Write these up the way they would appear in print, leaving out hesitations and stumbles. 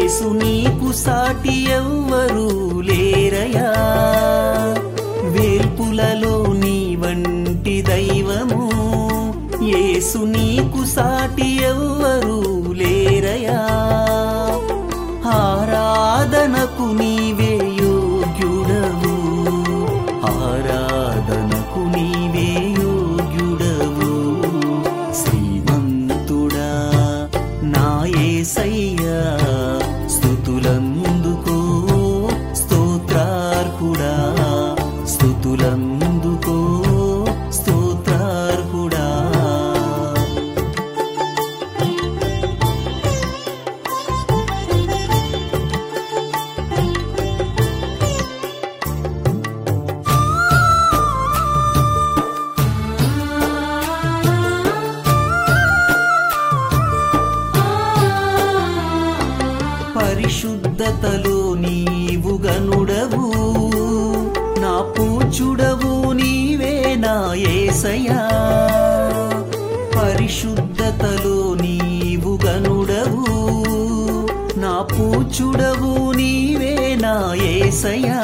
యేసు నీకు సాటి ఎవ్వరూ లేరయా, వేల్పులలో నీ వంటి దైవము, యేసు నీకు సాటి ఎవ్వరూ లేరయా. ఆరాధనకు నీవే యోగ్యుడవు, ఆరాధనకు నీవే యోగ్యుడవు. శ్రీమంతుడా నా యేసయ్యా, స్తుతులందుకో స్తోత్రార్హుడా, స్తుతులందుకో స్తోత్రార్హుడా. పరిశుద్ధతలో నీవు గనుడవు, నా పూజ్యుడవు నీవే నా యేసయ్యా. పరిశుద్ధతలో నీవు గనుడవు, నా పూజ్యుడవు నీవే నా యేసయ్యా.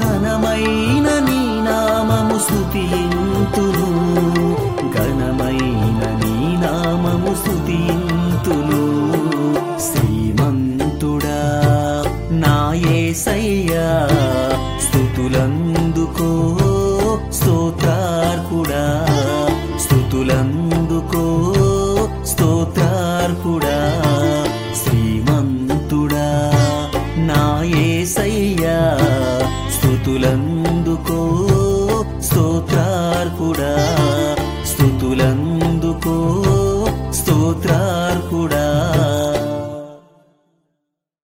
ఘనమైన నీ నామము స్తుతింతును, ఘనమైన